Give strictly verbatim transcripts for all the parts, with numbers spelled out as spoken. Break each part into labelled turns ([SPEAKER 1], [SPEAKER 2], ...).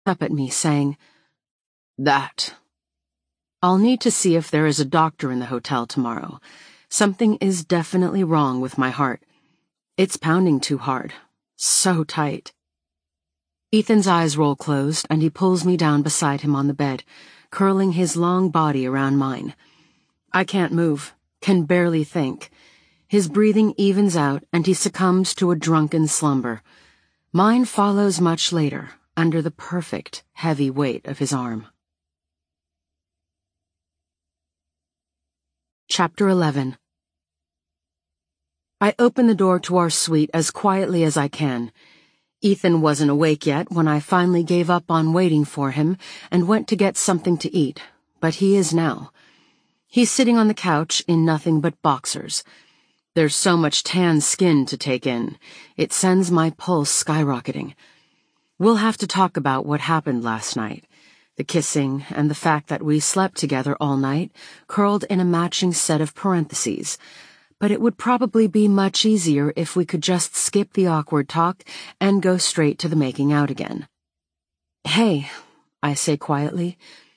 [SPEAKER 1] up at me, saying, "That. I'll need to see if there is a doctor in the hotel tomorrow. Something is definitely wrong with my heart. It's pounding too hard. So tight." Ethan's eyes roll closed, and he pulls me down beside him on the bed, curling his long body around mine. I can't move, can barely think. His breathing evens out, and he succumbs to a drunken slumber. Mine follows much later, under the perfect, heavy weight of his arm. Chapter eleven. I open the door to our suite as quietly as I can. Ethan wasn't awake yet when I finally gave up on waiting for him and went to get something to eat, but he is now. He's sitting on the couch in nothing but boxers. There's so much tan skin to take in. It sends my pulse skyrocketing. We'll have to talk about what happened last night. The kissing and the fact that we slept together all night, curled in a matching set of parentheses. But it would probably be much easier if we could just skip the awkward talk and go straight to the making out again. "Hey," I say quietly.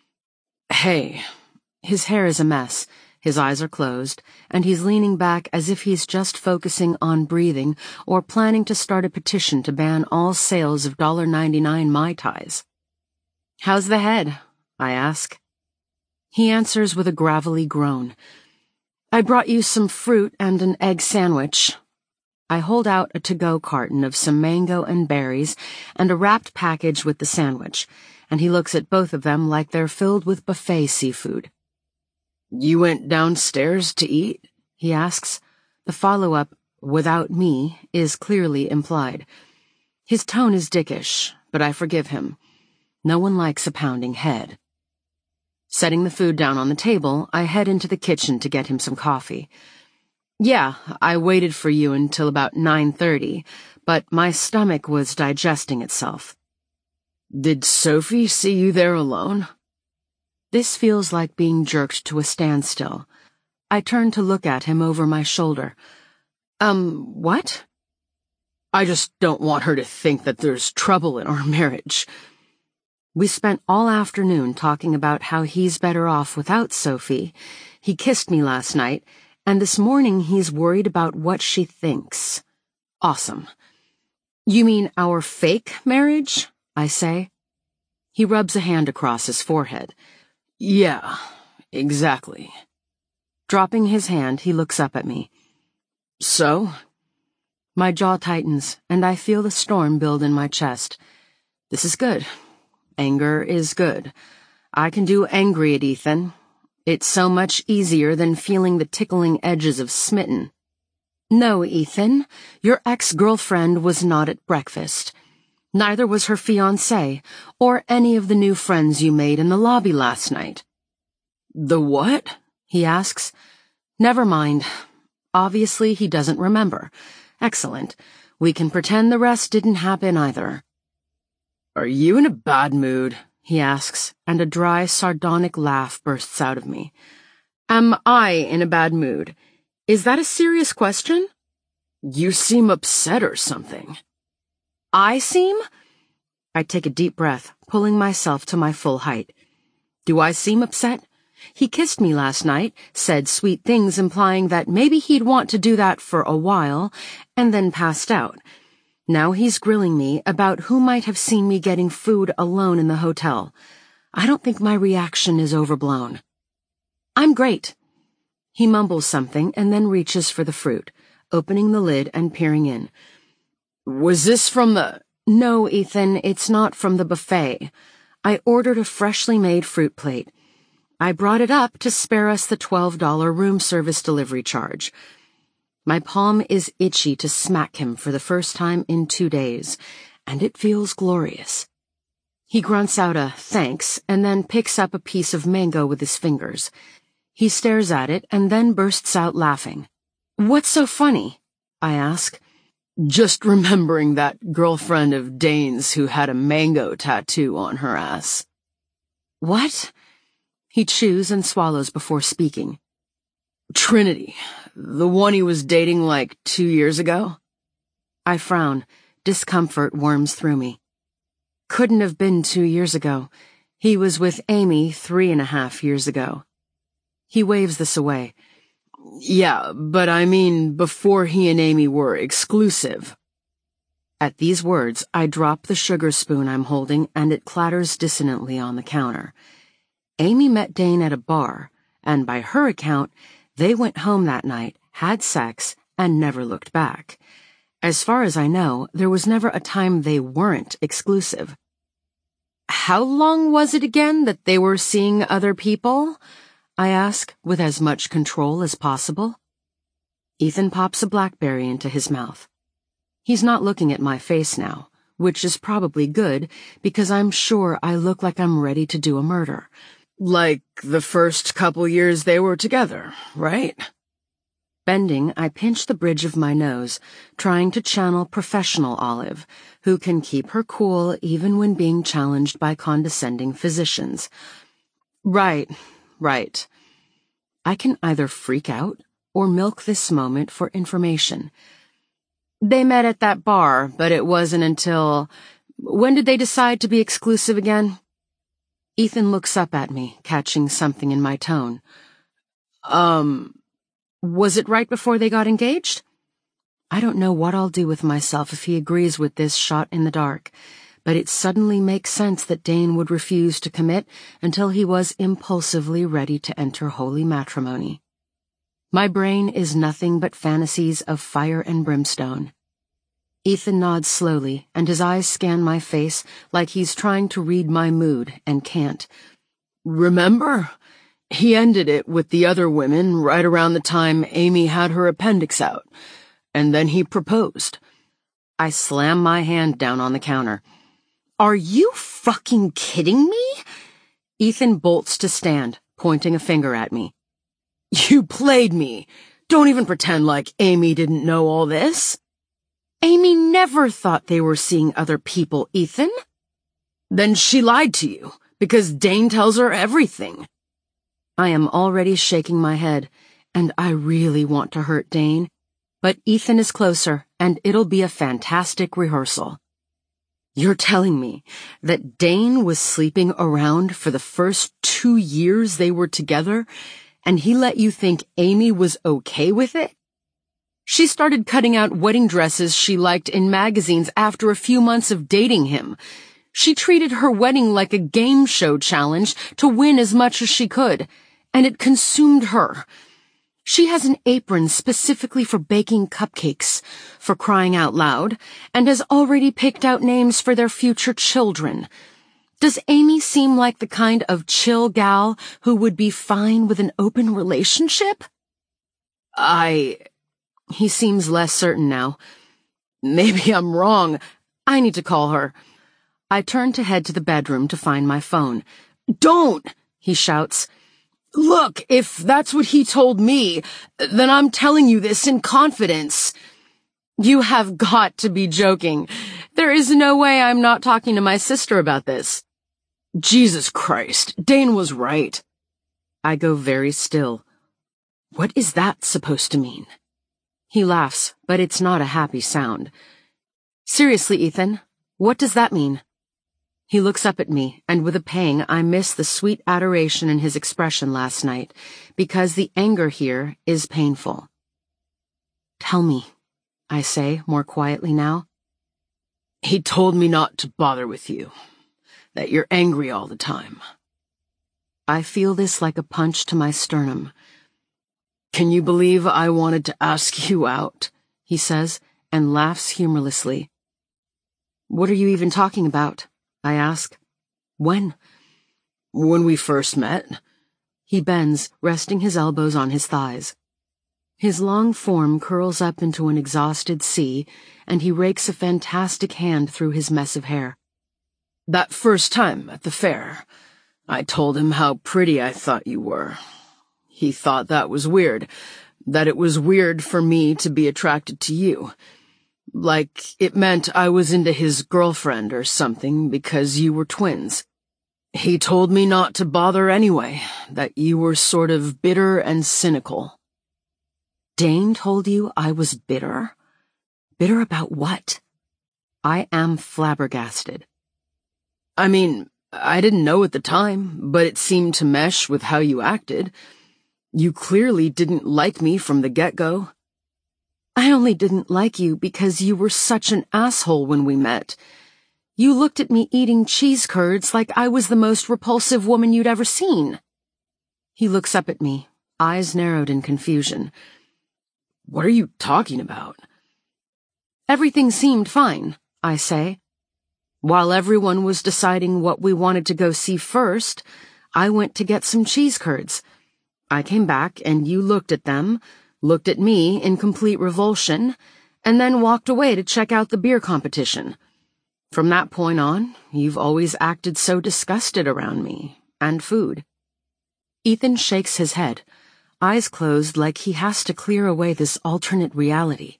[SPEAKER 1] "Hey." His hair is a mess, his eyes are closed, and he's leaning back as if he's just focusing on breathing or planning to start a petition to ban all sales of one dollar ninety-nine Mai Tais. "How's the head?" I ask. He answers with a gravelly groan. "I brought you some fruit and an egg sandwich." I hold out a to-go carton of some mango and berries and a wrapped package with the sandwich, and he looks at both of them like they're filled with buffet seafood. "You went downstairs to eat?" he asks. The follow-up, "without me," is clearly implied. His tone is dickish, but I forgive him. No one likes a pounding head. Setting the food down on the table, I head into the kitchen to get him some coffee. "Yeah, I waited for you until about nine thirty, but my stomach was digesting itself." "Did Sophie see you there alone?" This feels like being jerked to a standstill. I turn to look at him over my shoulder. Um, what? "I just don't want her to think that there's trouble in our marriage." We spent all afternoon talking about how he's better off without Sophie. He kissed me last night, and this morning he's worried about what she thinks. Awesome. "You mean our fake marriage?" I say. He rubs a hand across his forehead. "Yeah, exactly." Dropping his hand, he looks up at me. "So?" My jaw tightens, and I feel the storm build in my chest. This is good. Anger is good. I can do angry at Ethan. It's so much easier than feeling the tickling edges of smitten. "No, Ethan, your ex-girlfriend was not at breakfast. Neither was her fiancé, or any of the new friends you made in the lobby last night." "The what?" he asks. Never mind. Obviously he doesn't remember. Excellent. We can pretend the rest didn't happen either. "Are you in a bad mood?" he asks, and a dry, sardonic laugh bursts out of me. "Am I in a bad mood? Is that a serious question?" "You seem upset or something." "I seem?" I take a deep breath, pulling myself to my full height. Do I seem upset? He kissed me last night, said sweet things implying that maybe he'd want to do that for a while, and then passed out. Now he's grilling me about who might have seen me getting food alone in the hotel. I don't think my reaction is overblown. "I'm great." He mumbles something and then reaches for the fruit, opening the lid and peering in. "Was this from the—" "No, Ethan, it's not from the buffet. I ordered a freshly made fruit plate. I brought it up to spare us the twelve dollar room service delivery charge." My palm is itchy to smack him for the first time in two days, and it feels glorious. He grunts out a thanks and then picks up a piece of mango with his fingers. He stares at it and then bursts out laughing. "What's so funny?" I ask. "Just remembering that girlfriend of Dane's who had a mango tattoo on her ass." "What?" He chews and swallows before speaking. "Trinity, the one he was dating like two years ago?" I frown. Discomfort worms through me. couldn't have been two years ago. He was with Amy three and a half years ago. He waves this away. Yeah, but I mean before he and Amy were exclusive. At these words, I drop the sugar spoon I'm holding and it clatters dissonantly on the counter. Amy met Dane at a bar, and by her account, they went home that night, had sex, and never looked back. As far as I know, there was never a time they weren't exclusive. How long was it again that they were seeing other people? I ask, with as much control as possible. Ethan pops a blackberry into his mouth. He's not looking at my face now, which is probably good, because I'm sure I look like I'm ready to do a murder. Like the first couple years they were together, right? Bending, I pinch the bridge of my nose, trying to channel professional Olive, who can keep her cool even when being challenged by condescending physicians. Right, right. I can either freak out or milk this moment for information. They met at that bar, but it wasn't until... When did they decide to be exclusive again? Ethan looks up at me, catching something in my tone. Um... Was it right before they got engaged? I don't know what I'll do with myself if he agrees with this shot in the dark, but it suddenly makes sense that Dane would refuse to commit until he was impulsively ready to enter holy matrimony. My brain is nothing but fantasies of fire and brimstone. Ethan nods slowly, and his eyes scan my face like he's trying to read my mood and can't. Remember? He ended it with the other women right around the time Amy had her appendix out, and then he proposed. I slam my hand down on the counter. Are you fucking kidding me? Ethan bolts to stand, pointing a finger at me. You played me. Don't even pretend like Amy didn't know all this. Amy never thought they were seeing other people, Ethan. Then she lied to you, because Dane tells her everything. I am already shaking my head, and I really want to hurt Dane, but Ethan is closer, and it'll be a fantastic rehearsal. You're telling me that Dane was sleeping around for the first two years they were together, and he let you think Amy was okay with it? She started cutting out wedding dresses she liked in magazines after a few months of dating him. She treated her wedding like a game show challenge to win as much as she could, and it consumed her. She has an apron specifically for baking cupcakes, for crying out loud, and has already picked out names for their future children. Does Amy seem like the kind of chill gal who would be fine with an open relationship? I... He seems less certain now. Maybe I'm wrong. I need to call her. I turn to head to the bedroom to find my phone. Don't! He shouts. Look, if that's what he told me, then I'm telling you this in confidence. You have got to be joking. There is no way I'm not talking to my sister about this. Jesus Christ, Dane was right. I go very still. What is that supposed to mean? He laughs, but it's not a happy sound. Seriously, Ethan, what does that mean? He looks up at me, and with a pang I miss the sweet adoration in his expression last night, because the anger here is painful. Tell me, I say, more quietly now. He told me not to bother with you, that you're angry all the time. I feel this like a punch to my sternum. Can you believe I wanted to ask you out? He says, and laughs humorlessly. What are you even talking about? I ask. When? When we first met. He bends, resting his elbows on his thighs. His long form curls up into an exhausted C, and he rakes a fantastic hand through his mess of hair. That first time at the fair, I told him how pretty I thought you were. He thought that was weird, that it was weird for me to be attracted to you. Like it meant I was into his girlfriend or something because you were twins. He told me not to bother anyway, that you were sort of bitter and cynical. Dane told you I was bitter? Bitter about what? I am flabbergasted. I mean, I didn't know at the time, but it seemed to mesh with how you acted. You clearly didn't like me from the get-go. I only didn't like you because you were such an asshole when we met. You looked at me eating cheese curds like I was the most repulsive woman you'd ever seen. He looks up at me, eyes narrowed in confusion. What are you talking about? Everything seemed fine, I say. While everyone was deciding what we wanted to go see first, I went to get some cheese curds. I came back and you looked at them, looked at me in complete revulsion, and then walked away to check out the beer competition. From that point on, you've always acted so disgusted around me, and food. Ethan shakes his head, eyes closed like he has to clear away this alternate reality.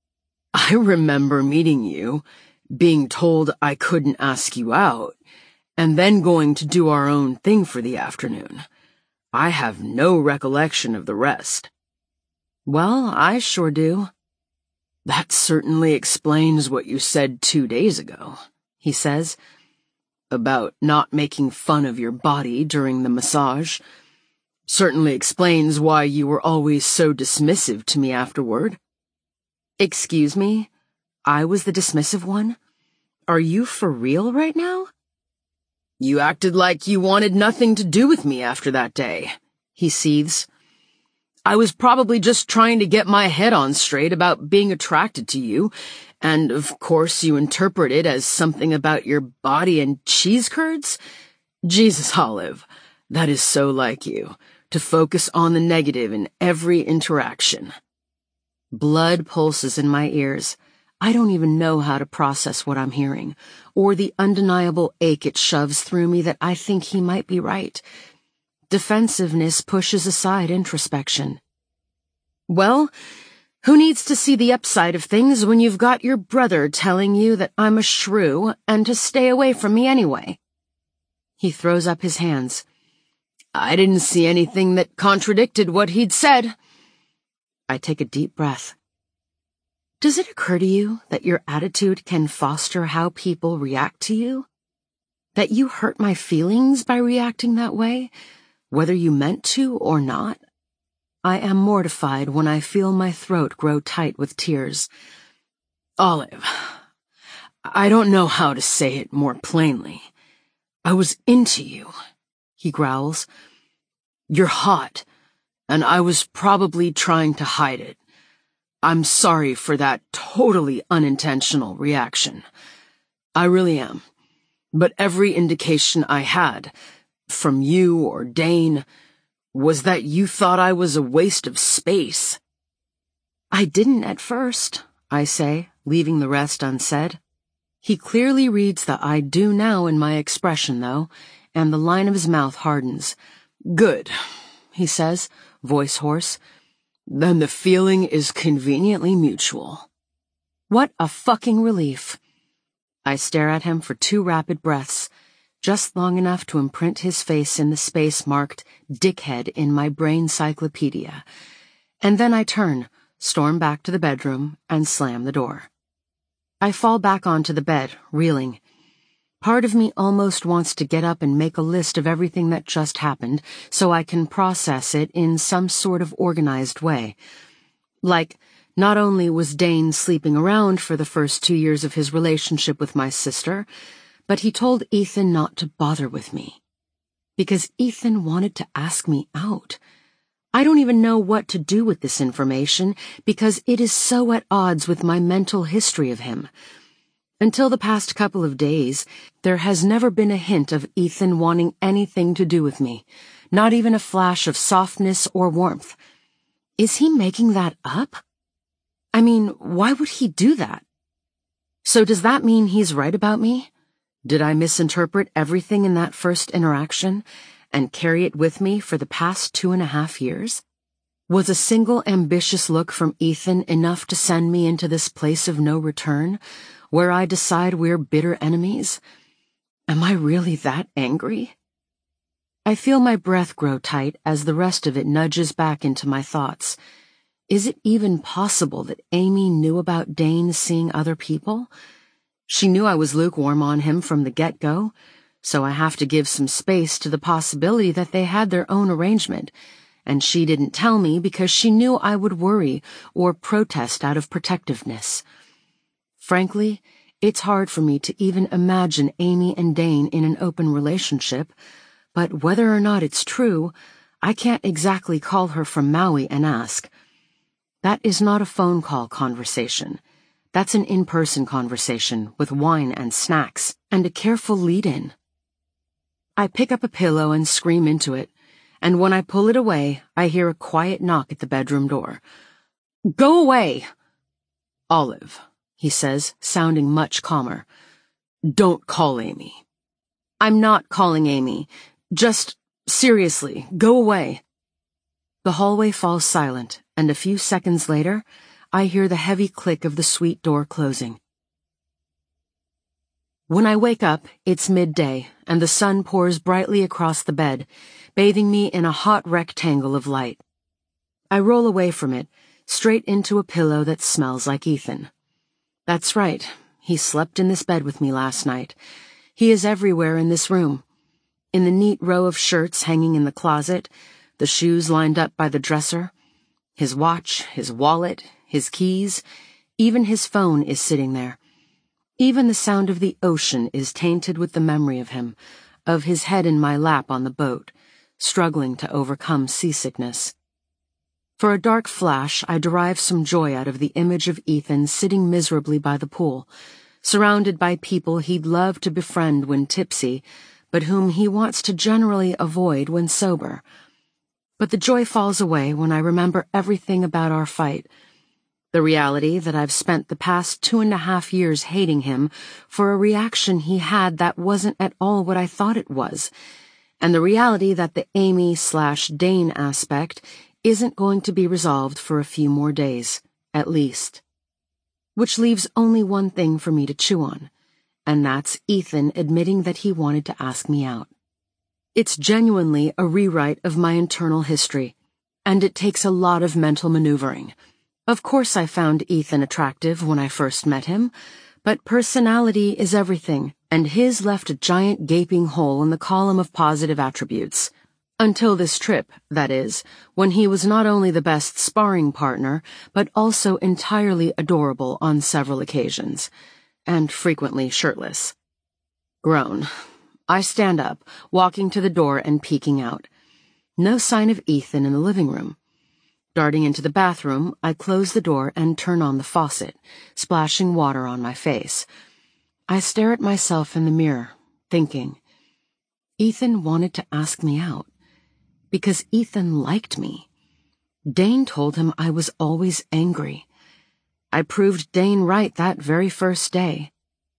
[SPEAKER 1] I remember meeting you, being told I couldn't ask you out, and then going to do our own thing for the afternoon. I have no recollection of the rest. Well, I sure do. That certainly explains what you said two days ago, he says, about not making fun of your body during the massage. Certainly explains why you were always so dismissive to me afterward. Excuse me? I was the dismissive one? Are you for real right now? You acted like you wanted nothing to do with me after that day, he seethes. I was probably just trying to get my head on straight about being attracted to you, and of course you interpret it as something about your body and cheese curds? Jesus, Olive, that is so like you, to focus on the negative in every interaction. Blood pulses in my ears. I don't even know how to process what I'm hearing, or the undeniable ache it shoves through me that I think he might be right. Defensiveness pushes aside introspection. Well, who needs to see the upside of things when you've got your brother telling you that I'm a shrew and to stay away from me anyway? He throws up his hands. I didn't see anything that contradicted what he'd said. I take a deep breath. Does it occur to you that your attitude can foster how people react to you? That you hurt my feelings by reacting that way, whether you meant to or not? I am mortified when I feel my throat grow tight with tears. Olive, I don't know how to say it more plainly. I was into you, he growls. You're hot, and I was probably trying to hide it. I'm sorry for that totally unintentional reaction. I really am. But every indication I had, from you or Dane, was that you thought I was a waste of space. I didn't at first, I say, leaving the rest unsaid. He clearly reads the I do now in my expression, though, and the line of his mouth hardens. Good, he says, voice hoarse. Then the feeling is conveniently mutual. What a fucking relief. I stare at him for two rapid breaths, just long enough to imprint his face in the space marked dickhead in my brain cyclopedia, and then I turn, storm back to the bedroom, and slam the door. I fall back onto the bed, reeling. Part of me almost wants to get up and make a list of everything that just happened so I can process it in some sort of organized way. Like, not only was Dane sleeping around for the first two years of his relationship with my sister, but he told Ethan not to bother with me. Because Ethan wanted to ask me out. I don't even know what to do with this information because it is so at odds with my mental history of him. Until the past couple of days, there has never been a hint of Ethan wanting anything to do with me, not even a flash of softness or warmth. Is he making that up? I mean, why would he do that? So does that mean he's right about me? Did I misinterpret everything in that first interaction and carry it with me for the past two and a half years? Was a single ambitious look from Ethan enough to send me into this place of no return, where I decide we're bitter enemies? Am I really that angry? I feel my breath grow tight as the rest of it nudges back into my thoughts. Is it even possible that Amy knew about Dane seeing other people? She knew I was lukewarm on him from the get-go. so I have to give some space to the possibility that they had their own arrangement, and she didn't tell me because she knew I would worry or protest out of protectiveness. Frankly, it's hard for me to even imagine Amy and Dane in an open relationship, but whether or not it's true, I can't exactly call her from Maui and ask. That is not a phone call conversation. That's an in-person conversation with wine and snacks and a careful lead-in. I pick up a pillow and scream into it, and when I pull it away, I hear a quiet knock at the bedroom door. "Go away!" "Olive," he says, sounding much calmer. "Don't call Amy." "I'm not calling Amy. Just, seriously, go away." The hallway falls silent, and a few seconds later, I hear the heavy click of the suite door closing. When I wake up, it's midday, and the sun pours brightly across the bed, bathing me in a hot rectangle of light. I roll away from it, straight into a pillow that smells like Ethan. That's right, he slept in this bed with me last night. He is everywhere in this room. In the neat row of shirts hanging in the closet, the shoes lined up by the dresser, his watch, his wallet, his keys, even his phone is sitting there. Even the sound of the ocean is tainted with the memory of him, of his head in my lap on the boat, struggling to overcome seasickness. For a dark flash, I derive some joy out of the image of Ethan sitting miserably by the pool, surrounded by people he'd love to befriend when tipsy, but whom he wants to generally avoid when sober. But the joy falls away when I remember everything about our fight. The reality that I've spent the past two and a half years hating him for a reaction he had that wasn't at all what I thought it was, and the reality that the Amy slash Dane aspect isn't going to be resolved for a few more days, at least. Which leaves only one thing for me to chew on, and that's Ethan admitting that he wanted to ask me out. It's genuinely a rewrite of my internal history, and it takes a lot of mental maneuvering. Of course I found Ethan attractive when I first met him, but personality is everything, and his left a giant gaping hole in the column of positive attributes. Until this trip, that is, when he was not only the best sparring partner, but also entirely adorable on several occasions, and frequently shirtless. Groan. I stand up, walking to the door and peeking out. No sign of Ethan in the living room. Darting into the bathroom, I close the door and turn on the faucet, splashing water on my face. I stare at myself in the mirror, thinking, Ethan wanted to ask me out. Because Ethan liked me. Dane told him I was always angry. I proved Dane right that very first day.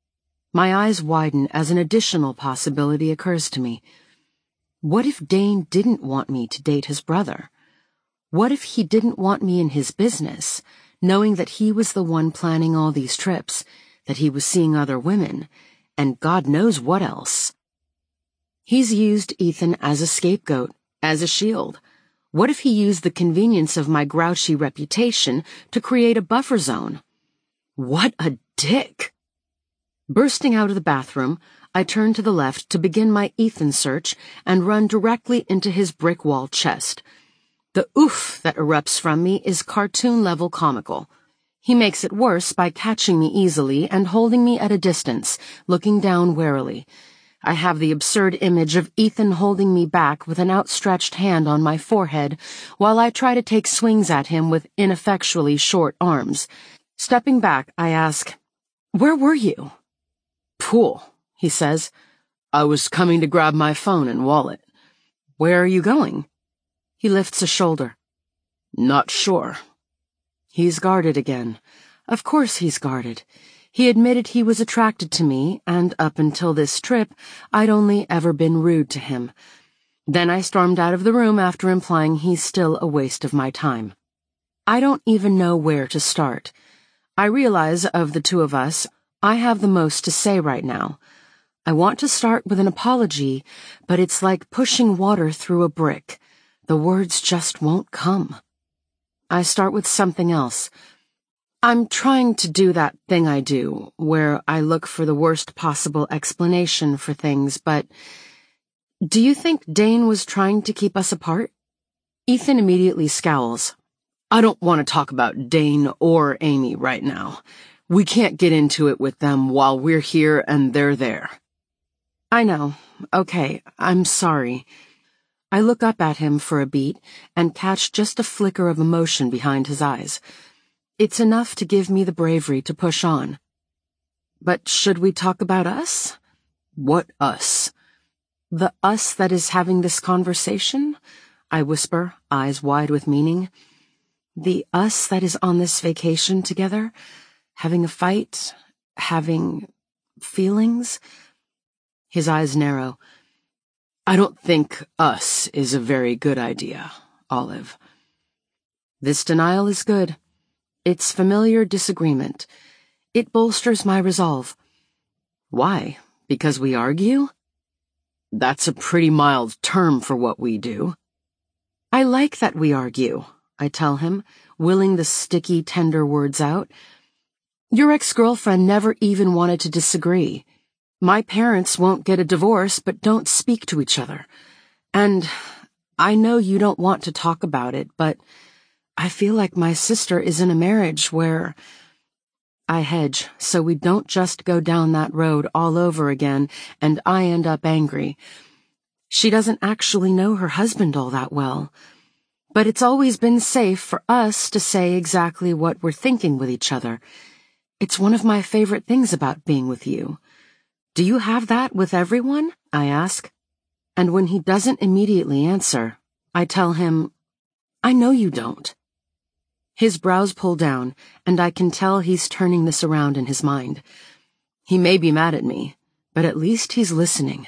[SPEAKER 1] My eyes widen as an additional possibility occurs to me. What if Dane didn't want me to date his brother? What if he didn't want me in his business, knowing that he was the one planning all these trips, that he was seeing other women, and God knows what else? He's used Ethan as a scapegoat, as a shield. What if he used the convenience of my grouchy reputation to create a buffer zone? What a dick! Bursting out of the bathroom, I turn to the left to begin my Ethan search and run directly into his brick wall chest. The oof that erupts from me is cartoon-level comical. He makes it worse by catching me easily and holding me at a distance, looking down warily. I have the absurd image of Ethan holding me back with an outstretched hand on my forehead while I try to take swings at him with ineffectually short arms. Stepping back, I ask, "Where were you?" "Pool," he says. "I was coming to grab my phone and wallet." "Where are you going?" He lifts a shoulder. "Not sure." He's guarded again. Of course he's guarded. He admitted he was attracted to me, and up until this trip, I'd only ever been rude to him. Then I stormed out of the room after implying he's still a waste of my time. I don't even know where to start. I realize, of the two of us, I have the most to say right now. I want to start with an apology, but it's like pushing water through a brick. The words just won't come. I start with something else. I'm trying to do that thing I do, where I look for the worst possible explanation for things, but do you think Dane was trying to keep us apart? Ethan immediately scowls. I don't want to talk about Dane or Amy right now. We can't get into it with them while we're here and they're there. I know. Okay, I'm sorry. I look up at him for a beat and catch just a flicker of emotion behind his eyes. It's enough to give me the bravery to push on. But should we talk about us? What us? The us that is having this conversation? I whisper, eyes wide with meaning. The us that is on this vacation together, having a fight, having feelings? His eyes narrow. I don't think us is a very good idea, Olive. This denial is good. It's familiar disagreement. It bolsters my resolve. Why? Because we argue? That's a pretty mild term for what we do. I like that we argue, I tell him, willing the sticky, tender words out. Your ex-girlfriend never even wanted to disagree. My parents won't get a divorce but don't speak to each other. And I know you don't want to talk about it, but I feel like my sister is in a marriage where I hedge so we don't just go down that road all over again and I end up angry. She doesn't actually know her husband all that well, but it's always been safe for us to say exactly what we're thinking with each other. It's one of my favorite things about being with you. Do you have that with everyone? I ask. And when he doesn't immediately answer, I tell him, I know you don't. His brows pull down, and I can tell he's turning this around in his mind. He may be mad at me, but at least he's listening.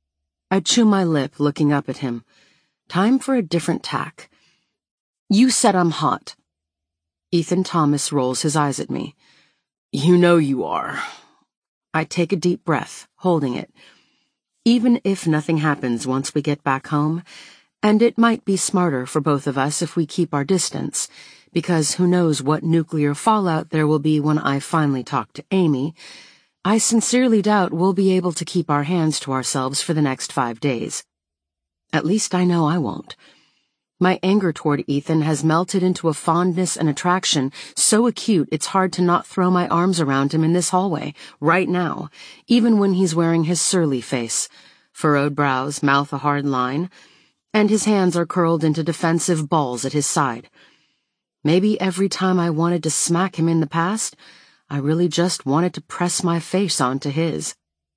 [SPEAKER 1] I chew my lip, looking up at him. Time for a different tack. You said I'm hot. Ethan Thomas rolls his eyes at me. You know you are. I take a deep breath, holding it. Even if nothing happens once we get back home, and it might be smarter for both of us if we keep our distance, because who knows what nuclear fallout there will be when I finally talk to Amy, I sincerely doubt we'll be able to keep our hands to ourselves for the next five days. At least I know I won't. My anger toward Ethan has melted into a fondness and attraction so acute it's hard to not throw my arms around him in this hallway, right now, even when he's wearing his surly face, furrowed brows, mouth a hard line, and his hands are curled into defensive balls at his side. Maybe every time I wanted to smack him in the past, I really just wanted to press my face onto his.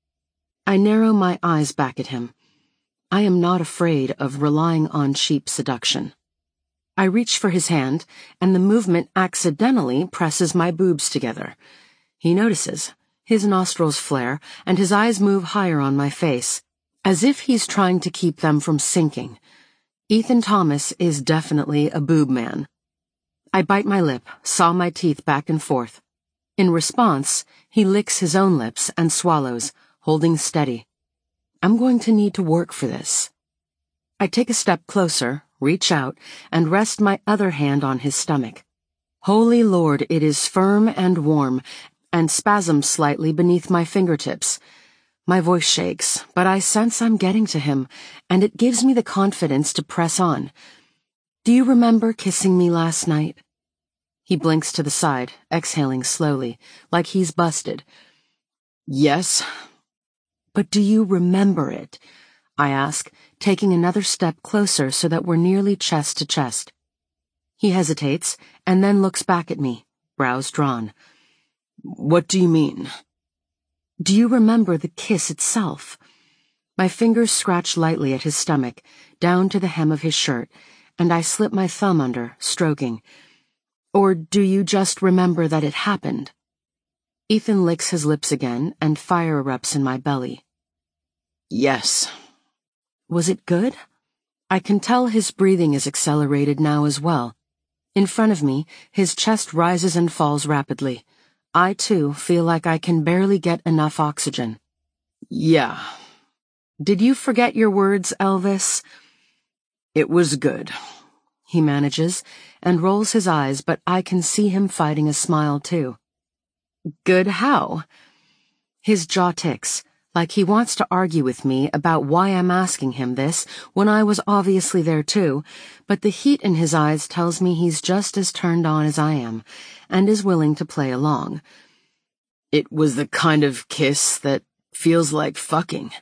[SPEAKER 1] I narrow my eyes back at him. I am not afraid of relying on cheap seduction. I reach for his hand, and the movement accidentally presses my boobs together. He notices. His nostrils flare, and his eyes move higher on my face, as if he's trying to keep them from sinking. Ethan Thomas is definitely a boob man. I bite my lip, saw my teeth back and forth. In response, he licks his own lips and swallows, holding steady. I'm going to need to work for this. I take a step closer, reach out, and rest my other hand on his stomach. Holy Lord, it is firm and warm, and spasms slightly beneath my fingertips. My voice shakes, but I sense I'm getting to him, and it gives me the confidence to press on. Do you remember kissing me last night? He blinks to the side, exhaling slowly, like he's busted. Yes. But do you remember it? I ask, taking another step closer so that we're nearly chest to chest. He hesitates, and then looks back at me, brows drawn. What do you mean? Do you remember the kiss itself? My fingers scratch lightly at his stomach, down to the hem of his shirt, and I slip my thumb under, stroking. Or do you just remember that it happened? Ethan licks his lips again, and fire erupts in my belly. Yes. Was it good? I can tell his breathing is accelerated now as well. In front of me, his chest rises and falls rapidly. I, too, feel like I can barely get enough oxygen. Yeah. Did you forget your words, Elvis? It was good. he manages, and rolls his eyes, but I can see him fighting a smile too. Good how? His jaw ticks, like he wants to argue with me about why I'm asking him this when I was obviously there too, but the heat in his eyes tells me he's just as turned on as I am, and is willing to play along. It was the kind of kiss that feels like fucking.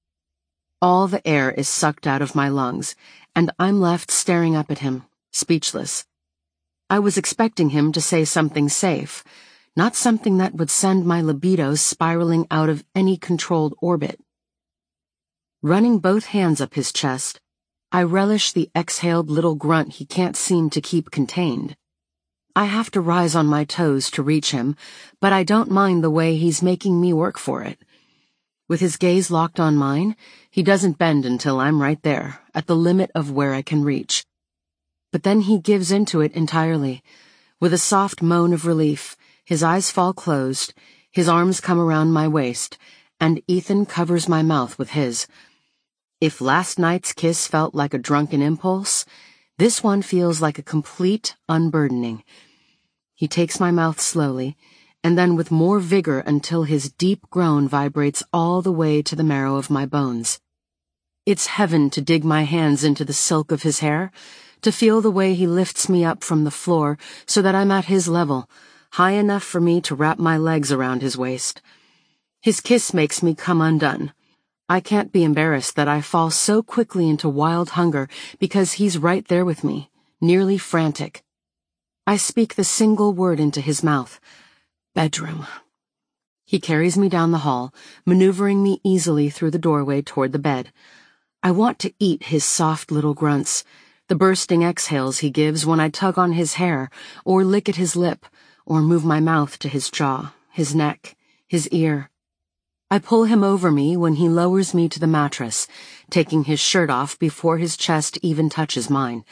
[SPEAKER 1] All the air is sucked out of my lungs, and I'm left staring up at him, speechless. I was expecting him to say something safe, not something that would send my libido spiraling out of any controlled orbit. Running both hands up his chest, I relish the exhaled little grunt he can't seem to keep contained. I have to rise on my toes to reach him, but I don't mind the way he's making me work for it. With his gaze locked on mine, he doesn't bend until I'm right there, at the limit of where I can reach. But then he gives into it entirely. With a soft moan of relief, his eyes fall closed, his arms come around my waist, and Ethan covers my mouth with his. If last night's kiss felt like a drunken impulse, this one feels like a complete unburdening. He takes my mouth slowly, and then with more vigor until his deep groan vibrates all the way to the marrow of my bones. It's heaven to dig my hands into the silk of his hair, to feel the way he lifts me up from the floor so that I'm at his level, high enough for me to wrap my legs around his waist. His kiss makes me come undone. I can't be embarrassed that I fall so quickly into wild hunger because he's right there with me, nearly frantic. I speak the single word into his mouth. Bedroom. He carries me down the hall, maneuvering me easily through the doorway toward the bed. I want to eat his soft little grunts, the bursting exhales he gives when I tug on his hair, or lick at his lip, or move my mouth to his jaw, his neck, his ear. I pull him over me when he lowers me to the mattress, taking his shirt off before his chest even touches mine.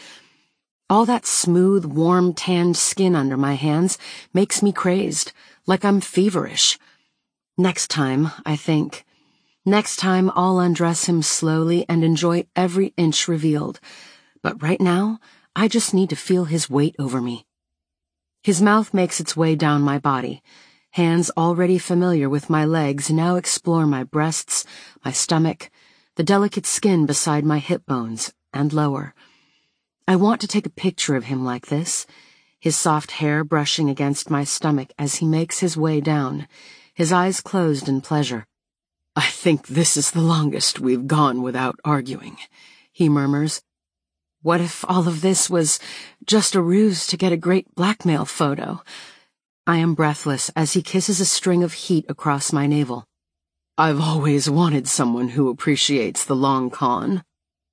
[SPEAKER 1] All that smooth, warm, tanned skin under my hands makes me crazed, like I'm feverish. Next time, I think. Next time I'll undress him slowly and enjoy every inch revealed. But right now, I just need to feel his weight over me. His mouth makes its way down my body. Hands already familiar with my legs now explore my breasts, my stomach, the delicate skin beside my hip bones, and lower. I want to take a picture of him like this, his soft hair brushing against my stomach as he makes his way down, his eyes closed in pleasure. I think this is the longest we've gone without arguing, he murmurs. What if all of this was just a ruse to get a great blackmail photo? I am breathless as he kisses a string of heat across my navel. I've always wanted someone who appreciates the long con.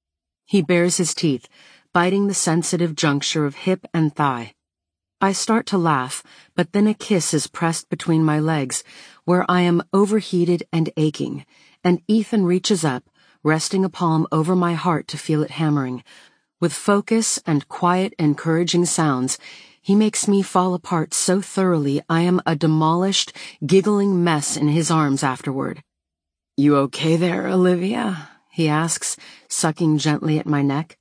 [SPEAKER 1] He bares his teeth, biting the sensitive juncture of hip and thigh. I start to laugh, but then a kiss is pressed between my legs, where I am overheated and aching, and Ethan reaches up, resting a palm over my heart to feel it hammering. With focus and quiet, encouraging sounds, he makes me fall apart so thoroughly I am a demolished, giggling mess in his arms afterward. You okay there, Olivia? He asks, sucking gently at my neck.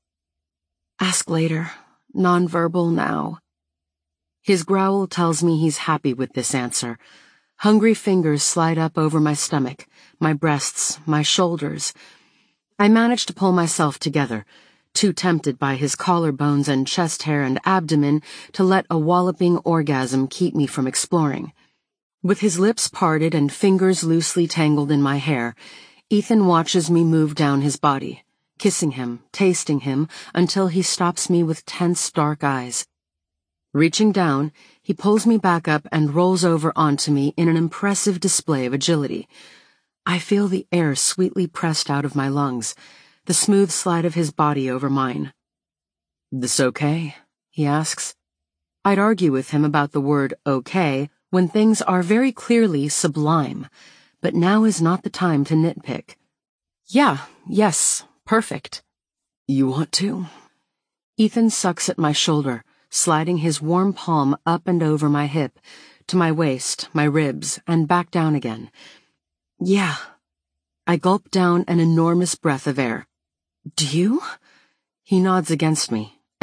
[SPEAKER 1] Ask later. Nonverbal now. His growl tells me he's happy with this answer. Hungry fingers slide up over my stomach, my breasts, my shoulders. I manage to pull myself together, too tempted by his collarbones and chest hair and abdomen to let a walloping orgasm keep me from exploring. With his lips parted and fingers loosely tangled in my hair, Ethan watches me move down his body, kissing him, tasting him, until he stops me with tense, dark eyes. Reaching down, he pulls me back up and rolls over onto me in an impressive display of agility. I feel the air sweetly pressed out of my lungs, the smooth slide of his body over mine. This okay? He asks. I'd argue with him about the word okay when things are very clearly sublime, but now is not the time to nitpick. Yeah, yes, perfect. You want to? Ethan sucks at my shoulder, sliding his warm palm up and over my hip, to my waist, my ribs, and back down again. Yeah. I gulp down an enormous breath of air. Do you? He nods against me,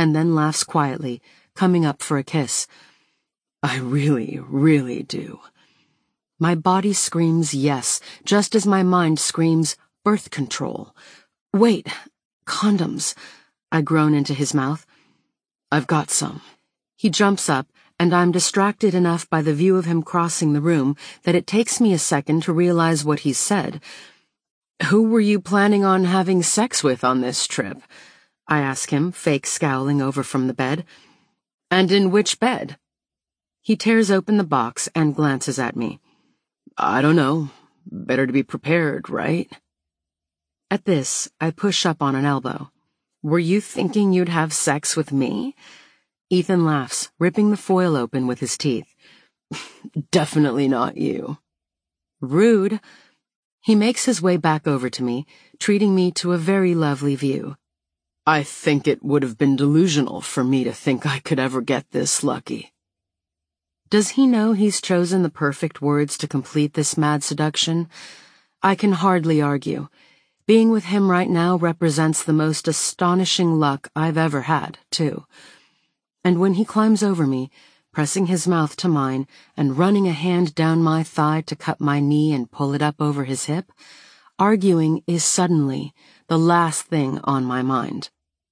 [SPEAKER 1] and then laughs quietly, coming up for a kiss. I really, really do. My body screams yes, just as my mind screams birth control. Wait, condoms. I groan into his mouth. I've got some. He jumps up, and I'm distracted enough by the view of him crossing the room that it takes me a second to realize what he's said. Who were you planning on having sex with on this trip? I ask him, fake scowling over from the bed. And in which bed? He tears open the box and glances at me. I don't know. Better to be prepared, right? At this, I push up on an elbow. Were you thinking you'd have sex with me? Ethan laughs, ripping the foil open with his teeth. Definitely not you. Rude. He makes his way back over to me, treating me to a very lovely view. I think it would have been delusional for me to think I could ever get this lucky. Does he know he's chosen the perfect words to complete this mad seduction? I can hardly argue. Being with him right now represents the most astonishing luck I've ever had, too. And when he climbs over me, pressing his mouth to mine and running a hand down my thigh to cup my knee and pull it up over his hip, arguing is suddenly the last thing on my mind.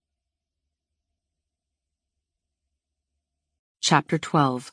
[SPEAKER 1] Chapter twelve.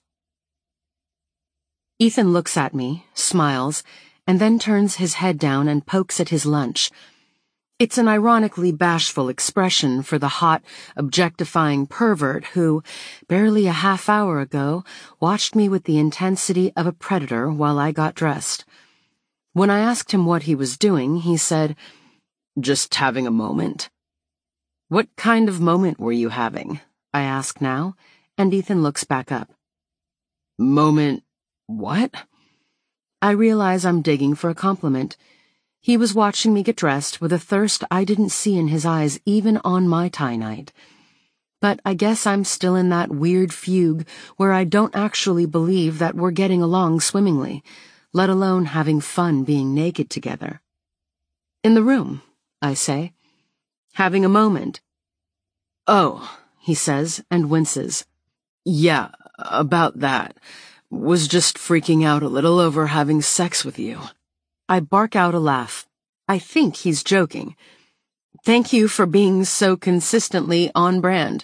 [SPEAKER 1] Ethan looks at me, smiles, and then turns his head down and pokes at his lunch. It's an ironically bashful expression for the hot, objectifying pervert who, barely a half hour ago, watched me with the intensity of a predator while I got dressed. When I asked him what he was doing, he said, "Just having a moment." What kind of moment were you having? I ask now, and Ethan looks back up. Moment what? I realize I'm digging for a compliment. He was watching me get dressed with a thirst I didn't see in his eyes even on my tie night. But I guess I'm still in that weird fugue where I don't actually believe that we're getting along swimmingly, let alone having fun being naked together. In the room, I say. Having a moment. Oh, he says and winces. Yeah, about that. Was just freaking out a little over having sex with you. I bark out a laugh. I think he's joking. Thank you for being so consistently on brand.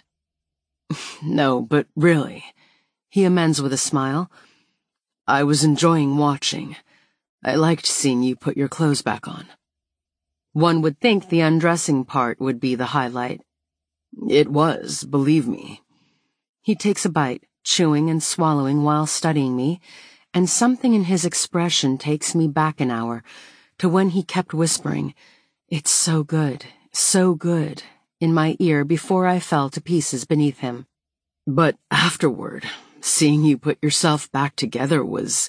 [SPEAKER 1] No, but really, he amends with a smile. I was enjoying watching. I liked seeing you put your clothes back on. One would think the undressing part would be the highlight. It was, believe me. He takes a bite, chewing and swallowing while studying me, and something in his expression takes me back an hour, to when he kept whispering, "It's so good, so good," in my ear before I fell to pieces beneath him. But afterward, seeing you put yourself back together was...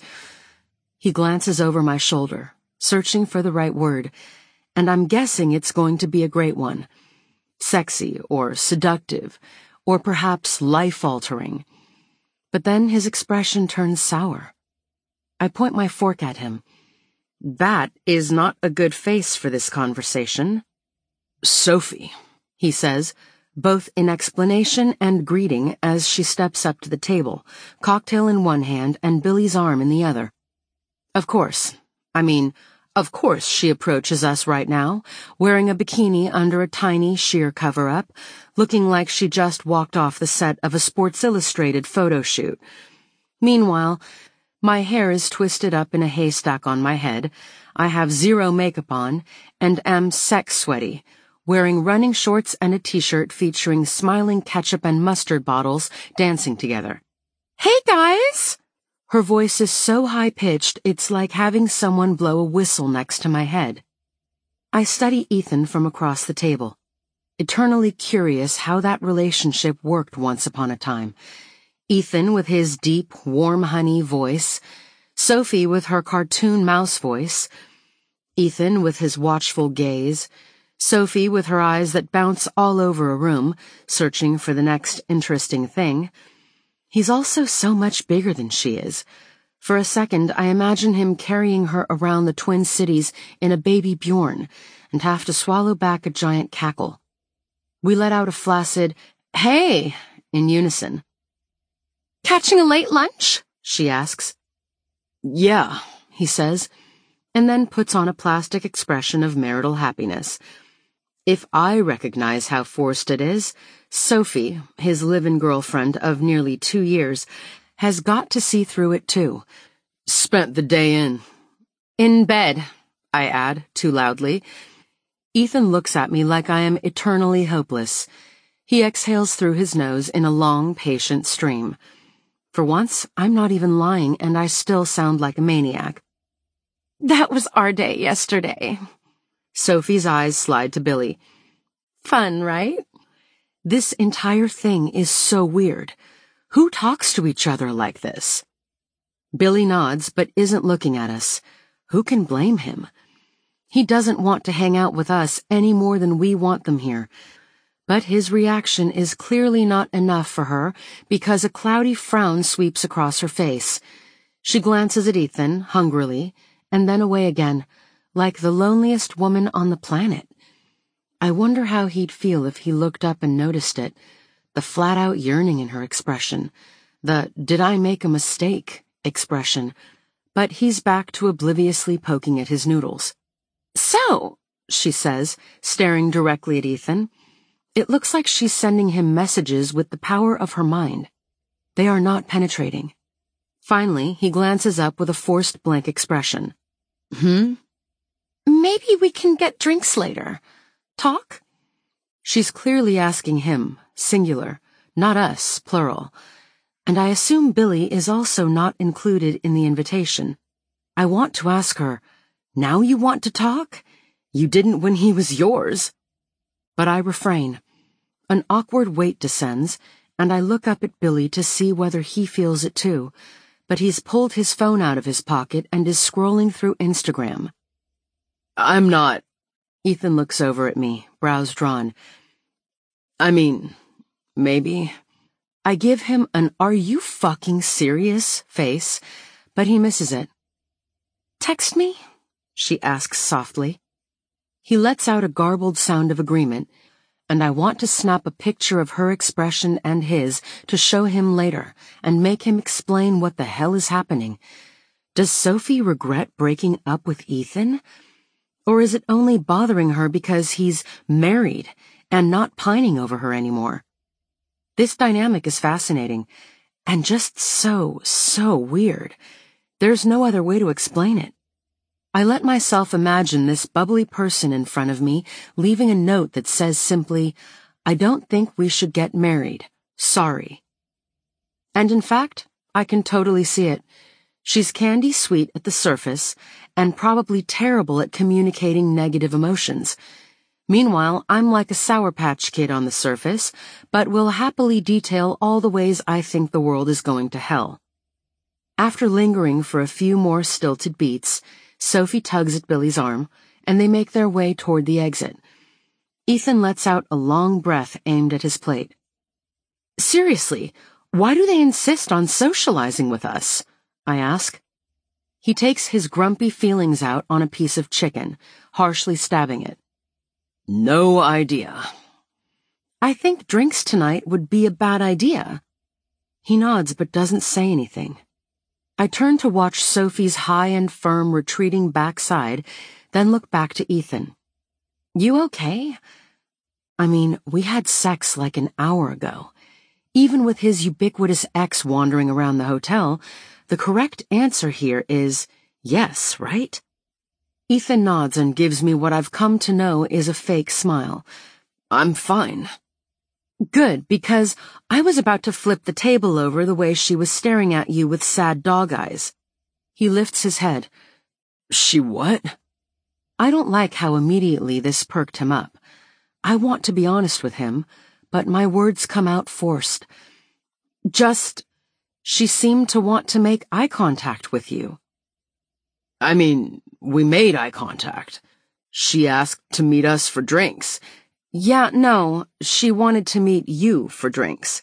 [SPEAKER 1] He glances over my shoulder, searching for the right word, and I'm guessing it's going to be a great one. Sexy, or seductive, or perhaps life-altering. But then his expression turns sour. I point my fork at him. That is not a good face for this conversation. Sophie, he says, both in explanation and greeting as she steps up to the table, cocktail in one hand and Billy's arm in the other. Of course, I mean, of course she approaches us right now, wearing a bikini under a tiny sheer cover-up, looking like she just walked off the set of a Sports Illustrated photo shoot. Meanwhile, my hair is twisted up in a haystack on my head, I have zero makeup on, and am sex sweaty, wearing running shorts and a t-shirt featuring smiling ketchup and mustard bottles dancing together. Hey guys! Her voice is so high-pitched it's like having someone blow a whistle next to my head. I study Ethan from across the table, eternally curious how that relationship worked once upon a time. Ethan with his deep, warm honey voice, Sophie with her cartoon mouse voice, Ethan with his watchful gaze, Sophie with her eyes that bounce all over a room, searching for the next interesting thing. He's also so much bigger than she is. For a second, I imagine him carrying her around the Twin Cities in a baby Bjorn and have to swallow back a giant cackle. We let out a flaccid, Hey, in unison.
[SPEAKER 2] Catching a late lunch? She asks.
[SPEAKER 1] Yeah, he says, and then puts on a plastic expression of marital happiness. If I recognize how forced it is, Sophie, his live-in girlfriend of nearly two years, has got to see through it too. Spent the day in.
[SPEAKER 2] In bed,
[SPEAKER 1] I add, too loudly. Ethan looks at me like I am eternally hopeless. He exhales through his nose in a long, patient stream. For once, I'm not even lying, and I still sound like a maniac.
[SPEAKER 2] That was our day yesterday.
[SPEAKER 1] Sophie's eyes slide to Billy.
[SPEAKER 2] Fun, right?
[SPEAKER 1] This entire thing is so weird. Who talks to each other like this? Billy nods, but isn't looking at us. Who can blame him? He doesn't want to hang out with us any more than we want them here. But his reaction is clearly not enough for her because a cloudy frown sweeps across her face. She glances at Ethan, hungrily, and then away again, like the loneliest woman on the planet. I wonder how he'd feel if he looked up and noticed it, the flat-out yearning in her expression, the did I make a mistake expression, but he's back to obliviously poking at his noodles.
[SPEAKER 2] So,
[SPEAKER 1] she says, staring directly at Ethan. It looks like she's sending him messages with the power of her mind. They are not penetrating. Finally, he glances up with a forced blank expression. Hmm?
[SPEAKER 2] Maybe we can get drinks later. Talk?
[SPEAKER 1] She's clearly asking him, singular, not us, plural. And I assume Billy is also not included in the invitation. I want to ask her, now you want to talk? You didn't when he was yours. But I refrain. An awkward weight descends, and I look up at Billy to see whether he feels it too, but he's pulled his phone out of his pocket and is scrolling through Instagram. I'm not. Ethan looks over at me, brows drawn. I mean, maybe. I give him an "are you fucking serious" face, but he misses it.
[SPEAKER 2] Text me?
[SPEAKER 1] She asks softly. He lets out a garbled sound of agreement, and I want to snap a picture of her expression and his to show him later and make him explain what the hell is happening. Does Sophie regret breaking up with Ethan? Or is it only bothering her because he's married and not pining over her anymore? This dynamic is fascinating, and just so, so weird. There's no other way to explain it. I let myself imagine this bubbly person in front of me leaving a note that says simply, I don't think we should get married. Sorry. And in fact, I can totally see it. She's candy sweet at the surface and probably terrible at communicating negative emotions. Meanwhile, I'm like a Sour Patch Kid on the surface, but will happily detail all the ways I think the world is going to hell. After lingering for a few more stilted beats, Sophie tugs at Billy's arm, and they make their way toward the exit. Ethan lets out a long breath aimed at his plate. Seriously, why do they insist on socializing with us? I ask. He takes his grumpy feelings out on a piece of chicken, harshly stabbing it. No idea. I think drinks tonight would be a bad idea. He nods but doesn't say anything. I turn to watch Sophie's high and firm retreating backside, then look back to Ethan. You okay? I mean, we had sex like an hour ago. Even with his ubiquitous ex wandering around the hotel, the correct answer here is yes, right? Ethan nods and gives me what I've come to know is a fake smile. I'm fine. Good, because I was about to flip the table over the way she was staring at you with sad dog eyes. He lifts his head. She what? I don't like how immediately this perked him up. I want to be honest with him, but my words come out forced. Just, she seemed to want to make eye contact with you. I mean, we made eye contact. She asked to meet us for drinks. Yeah, no, she wanted to meet you for drinks.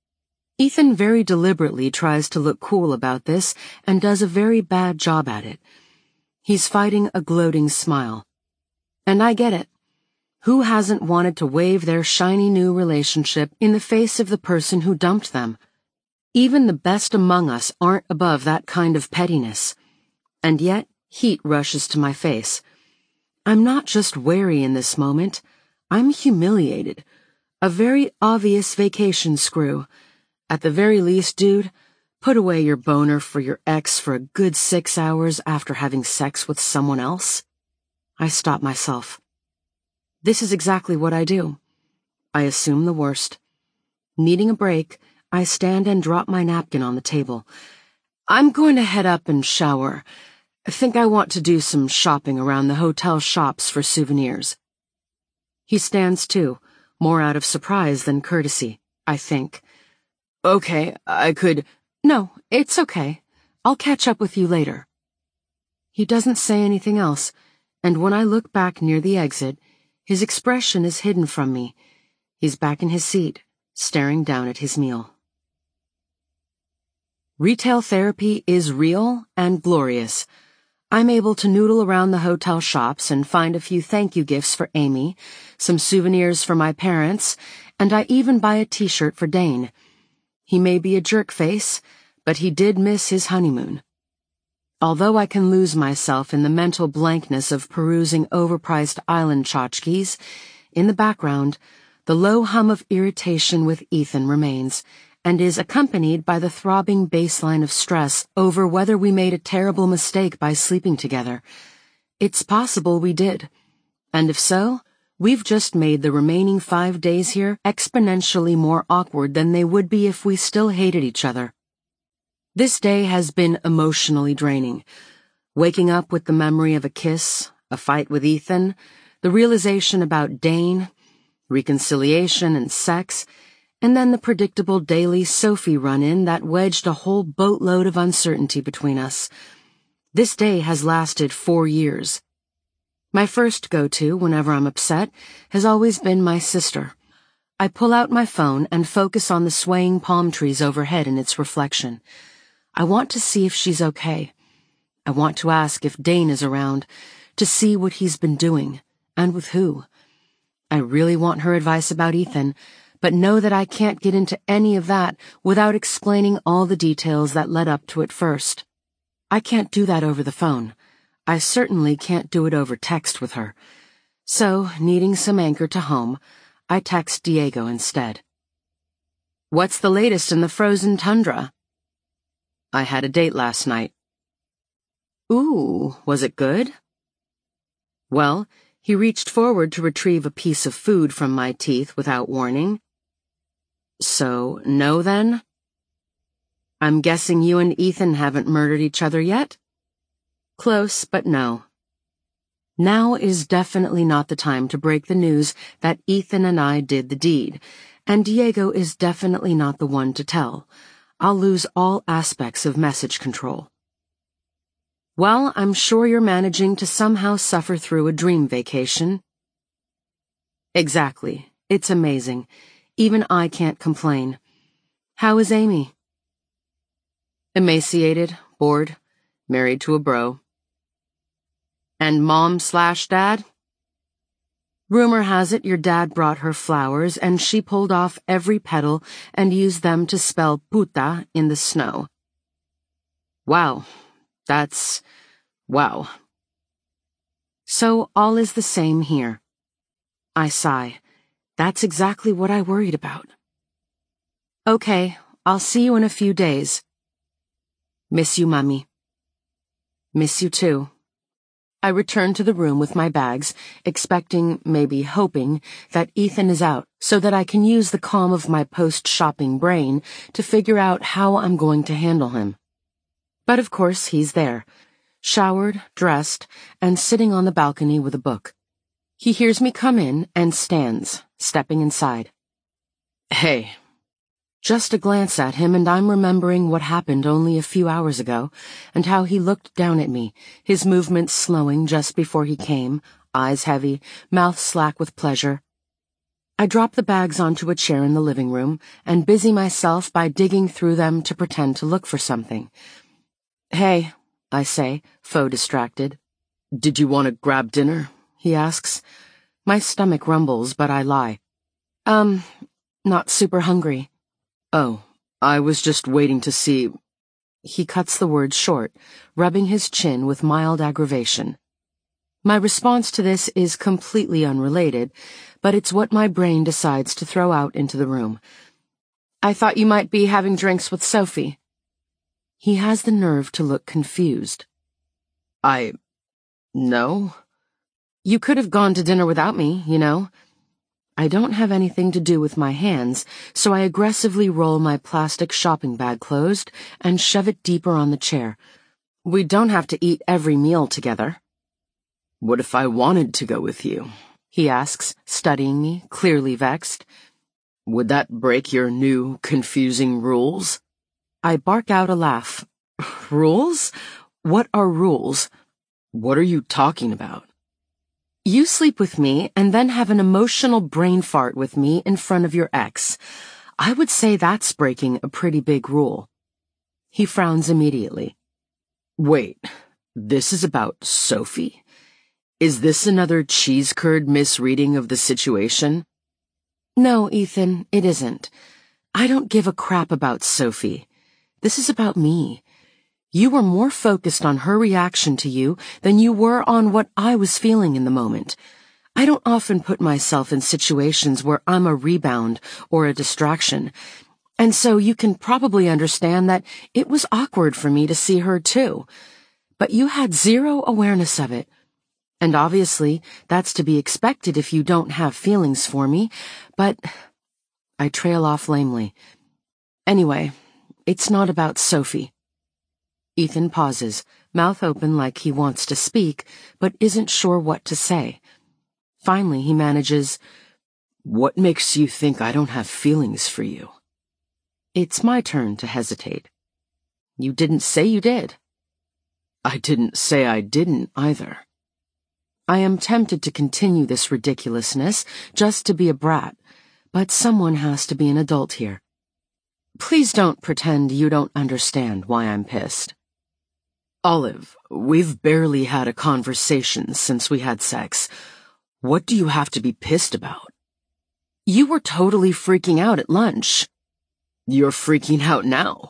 [SPEAKER 1] Ethan very deliberately tries to look cool about this and does a very bad job at it. He's fighting a gloating smile. And I get it. Who hasn't wanted to wave their shiny new relationship in the face of the person who dumped them? Even the best among us aren't above that kind of pettiness. And yet, heat rushes to my face. I'm not just wary in this moment. I'm humiliated. A very obvious vacation screw. At the very least, dude, put away your boner for your ex for a good six hours after having sex with someone else. I stop myself. This is exactly what I do. I assume the worst. Needing a break, I stand and drop my napkin on the table. I'm going to head up and shower. I think I want to do some shopping around the hotel shops for souvenirs. He stands too, more out of surprise than courtesy, I think. Okay, I could... No, it's okay. I'll catch up with you later. He doesn't say anything else, and when I look back near the exit, his expression is hidden from me. He's back in his seat, staring down at his meal. Retail therapy is real and glorious. I'm able to noodle around the hotel shops and find a few thank you gifts for Amy, some souvenirs for my parents, and I even buy a t-shirt for Dane. He may be a jerk face, but he did miss his honeymoon. Although I can lose myself in the mental blankness of perusing overpriced island tchotchkes, in the background, the low hum of irritation with Ethan remains, and is accompanied by the throbbing baseline of stress over whether we made a terrible mistake by sleeping together. It's possible we did, and if so, we've just made the remaining five days here exponentially more awkward than they would be if we still hated each other. This day has been emotionally draining. Waking up with the memory of a kiss, a fight with Ethan, the realization about Dane, reconciliation and sex, and then the predictable daily Sophie run-in that wedged a whole boatload of uncertainty between us. This day has lasted four years. My first go-to whenever I'm upset has always been my sister. I pull out my phone and focus on the swaying palm trees overhead in its reflection. I want to see if she's okay. I want to ask if Dane is around, to see what he's been doing, and with who. I really want her advice about Ethan, but know that I can't get into any of that without explaining all the details that led up to it first. I can't do that over the phone. I certainly can't do it over text with her. So, needing some anchor to home, I text Diego instead. What's the latest in the frozen tundra? I had a date last night. Ooh, was it good? Well, he reached forward to retrieve a piece of food from my teeth without warning. So, no then? I'm guessing you and Ethan haven't murdered each other yet? Close, but no. Now is definitely not the time to break the news that Ethan and I did the deed, and Diego is definitely not the one to tell. I'll lose all aspects of message control. Well, I'm sure you're managing to somehow suffer through a dream vacation. Exactly. It's amazing. Even I can't complain. How is Amy? Emaciated, bored, married to a bro. And mom slash dad? Rumor has it your dad brought her flowers and she pulled off every petal and used them to spell puta in the snow. Wow. That's... wow. So all is the same here. I sigh. That's exactly what I worried about. Okay, I'll see you in a few days. Miss you, Mummy. Miss you too. I return to the room with my bags, expecting, maybe hoping, that Ethan is out so that I can use the calm of my post-shopping brain to figure out how I'm going to handle him. But of course he's there, showered, dressed, and sitting on the balcony with a book. He hears me come in and stands, stepping inside. Hey. Just a glance at him and I'm remembering what happened only a few hours ago, and how he looked down at me, his movements slowing just before he came, eyes heavy, mouth slack with pleasure. I drop the bags onto a chair in the living room and busy myself by digging through them to pretend to look for something. Hey, I say, faux distracted. Did you want to grab dinner? He asks. My stomach rumbles, but I lie. Um, not super hungry. Oh, I was just waiting to see... He cuts the words short, rubbing his chin with mild aggravation. My response to this is completely unrelated, but it's what my brain decides to throw out into the room. I thought you might be having drinks with Sophie. He has the nerve to look confused. I... no? You could have gone to dinner without me, you know. I don't have anything to do with my hands, so I aggressively roll my plastic shopping bag closed and shove it deeper on the chair. We don't have to eat every meal together. What if I wanted to go with you? He asks, studying me, clearly vexed. Would that break your new, confusing rules? I bark out a laugh. Rules? What are rules? What are you talking about? You sleep with me and then have an emotional brain fart with me in front of your ex. I would say that's breaking a pretty big rule. He frowns immediately. Wait, this is about Sophie? Is this another cheese curd misreading of the situation? No, Ethan, it isn't. I don't give a crap about Sophie. This is about me. You were more focused on her reaction to you than you were on what I was feeling in the moment. I don't often put myself in situations where I'm a rebound or a distraction, and so you can probably understand that it was awkward for me to see her too. But you had zero awareness of it. And obviously, that's to be expected if you don't have feelings for me, but... I trail off lamely. Anyway, it's not about Sophie. Ethan pauses, mouth open like he wants to speak, but isn't sure what to say. Finally, he manages, What makes you think I don't have feelings for you? It's my turn to hesitate. You didn't say you did. I didn't say I didn't, either. I am tempted to continue this ridiculousness just to be a brat, but someone has to be an adult here. Please don't pretend you don't understand why I'm pissed. Olive, we've barely had a conversation since we had sex. What do you have to be pissed about? You were totally freaking out at lunch. You're freaking out now.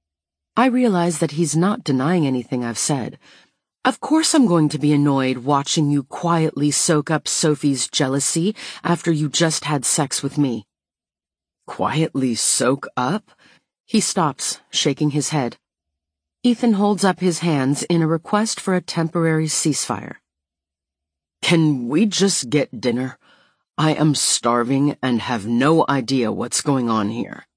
[SPEAKER 1] I realize that he's not denying anything I've said. Of course I'm going to be annoyed watching you quietly soak up Sophie's jealousy after you just had sex with me. Quietly soak up? He stops, shaking his head. Ethan holds up his hands in a request for a temporary ceasefire. Can we just get dinner? I am starving and have no idea what's going on here.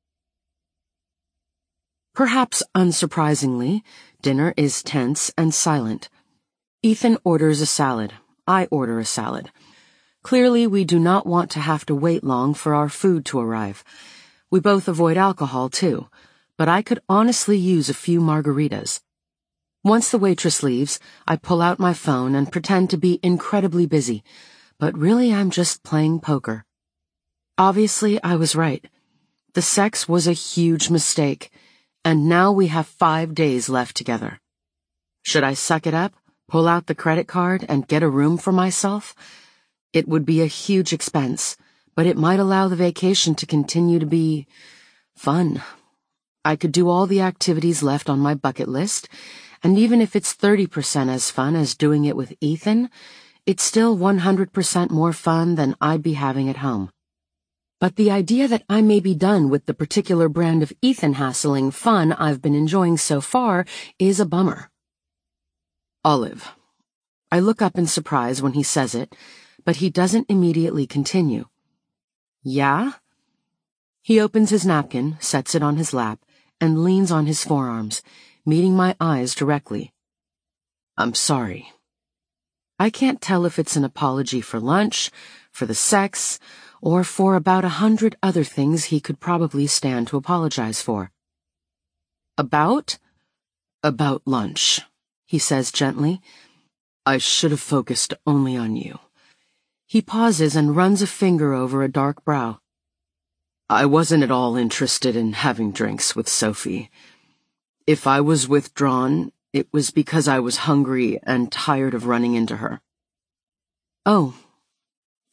[SPEAKER 1] Perhaps unsurprisingly, dinner is tense and silent. Ethan orders a salad. I order a salad. Clearly, we do not want to have to wait long for our food to arrive. We both avoid alcohol, too, but I could honestly use a few margaritas. Once the waitress leaves, I pull out my phone and pretend to be incredibly busy, but really I'm just playing poker. Obviously, I was right. The sex was a huge mistake, and now we have five days left together. Should I suck it up, pull out the credit card, and get a room for myself? It would be a huge expense, but it might allow the vacation to continue to be fun. I could do all the activities left on my bucket list, and even if it's thirty percent as fun as doing it with Ethan, it's still one hundred percent more fun than I'd be having at home. But the idea that I may be done with the particular brand of Ethan hassling fun I've been enjoying so far is a bummer. Olive. I look up in surprise when he says it, but he doesn't immediately continue. Yeah? He opens his napkin, sets it on his lap, and leans on his forearms, meeting my eyes directly. I'm sorry. I can't tell if it's an apology for lunch, for the sex, or for about a hundred other things he could probably stand to apologize for. About? About lunch, he says gently. I should have focused only on you. He pauses and runs a finger over a dark brow. I wasn't at all interested in having drinks with Sophie. If I was withdrawn, it was because I was hungry and tired of running into her. Oh,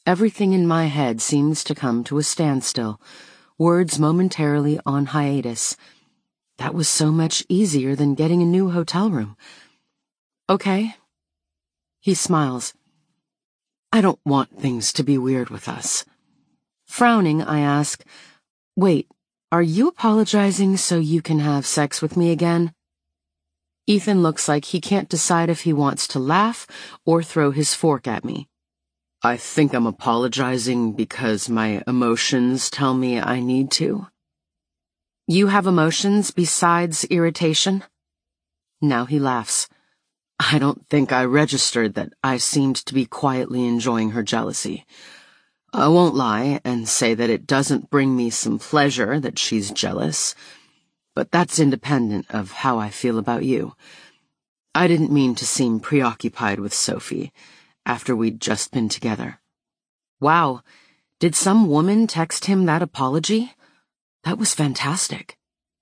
[SPEAKER 1] Everything in my head seems to come to a standstill, words momentarily on hiatus. That was so much easier than getting a new hotel room. Okay. He smiles. I don't want things to be weird with us. Frowning, I ask, wait, are you apologizing so you can have sex with me again? Ethan looks like he can't decide if he wants to laugh or throw his fork at me. I think I'm apologizing because my emotions tell me I need to. You have emotions besides irritation? Now he laughs. I don't think I registered that I seemed to be quietly enjoying her jealousy. I won't lie and say that it doesn't bring me some pleasure that she's jealous, but that's independent of how I feel about you. I didn't mean to seem preoccupied with Sophie after we'd just been together. Wow, did some woman text him that apology? That was fantastic.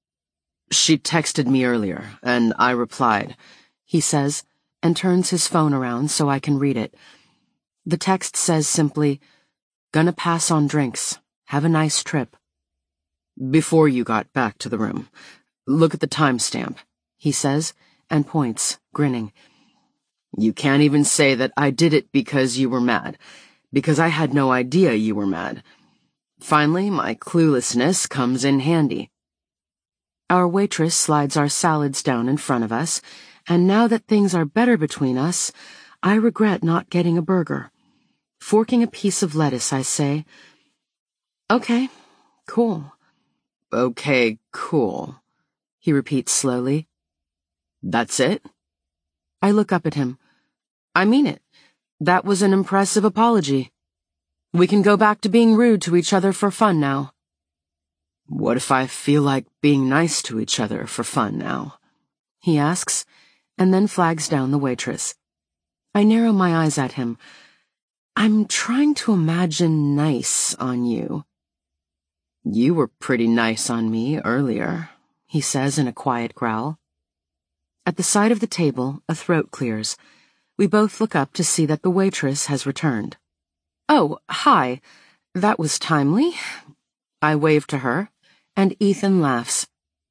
[SPEAKER 1] She texted me earlier, and I replied, he says, and turns his phone around so I can read it. The text says simply, "Gonna pass on drinks. Have a nice trip." Before you got back to the room, look at the timestamp, he says, and points, grinning. You can't even say that I did it because you were mad, because I had no idea you were mad. Finally, my cluelessness comes in handy. Our waitress slides our salads down in front of us, and now that things are better between us, I regret not getting a burger. Forking a piece of lettuce, I say, Okay, cool. Okay, cool, he repeats slowly. That's it? I look up at him. I mean it. That was an impressive apology. We can go back to being rude to each other for fun now. What if I feel like being nice to each other for fun now? He asks, and then flags down the waitress. I narrow my eyes at him. I'm trying to imagine nice on you. You were pretty nice on me earlier, he says in a quiet growl. At the side of the table, a throat clears. We both look up to see that the waitress has returned. Oh, hi. That was timely. I wave to her, and Ethan laughs.